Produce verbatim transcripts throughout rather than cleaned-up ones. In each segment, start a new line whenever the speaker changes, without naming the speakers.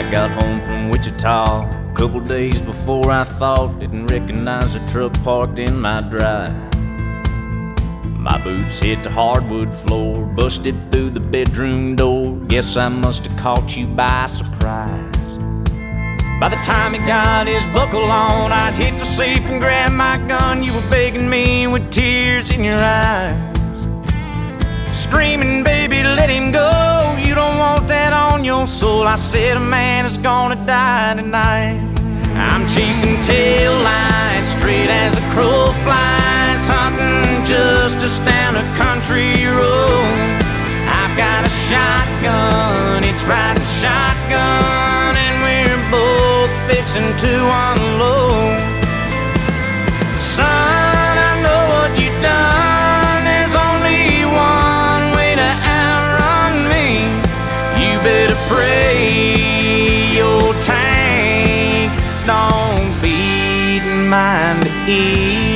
I got home from Wichita a couple days before I thought. Didn't recognize a truck parked in my drive. My boots hit the hardwood floor, busted through the bedroom door. Guess I must have caught you by surprise. By the time he got his buckle on, I'd hit the safe and grab my gun. You were begging me with tears in your eyes, screaming, baby, let him go. You don't want that on your soul. I said, a man is gonna die tonight. I'm chasing tail lights straight as a crow flies, hunting justice down a country road. I've got a shotgun, it's riding shotgun, and we're both fixing to unload. Son, I know what you've done. There's only one way to outrun me. You better pray your tank don't beat mine to eat.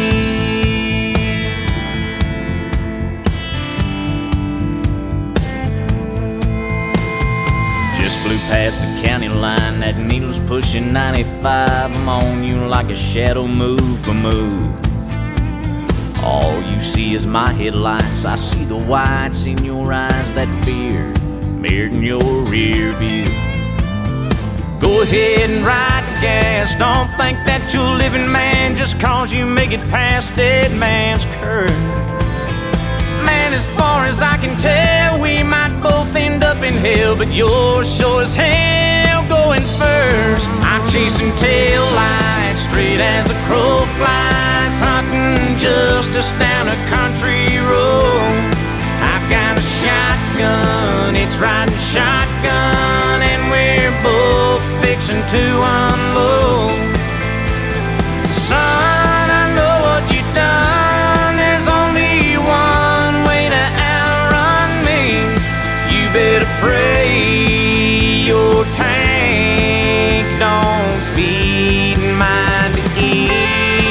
Just blew past the county line, that needle's pushing ninety-five. I'm on you like a shadow, move for move. All you see is my headlights. I see the whites in your eyes, that fear mirrored in your rear view. Go ahead and ride the gas. Don't think that you're a living man just cause you make it past dead man's curve. Man, as far as I can tell, we might both end up in hell, but you're sure as hell going first. I'm chasing tail lights straight as a crow flies, hunting justice down a country road. I've got a shotgun, it's riding shotgun, and we're both fixing to unload. Son, I know what you've done. There's only one way to outrun me. You better pray your tank don't beat mine to eat.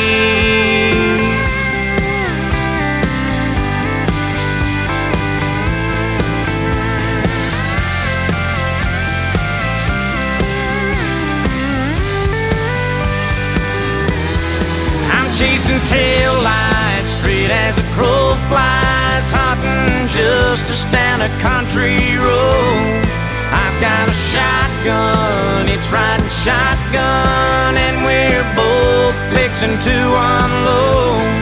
Chasing tail lights straight as a crow flies, hunting justice down a country road. I've got a shotgun, it's riding shotgun, and we're both fixing to unload.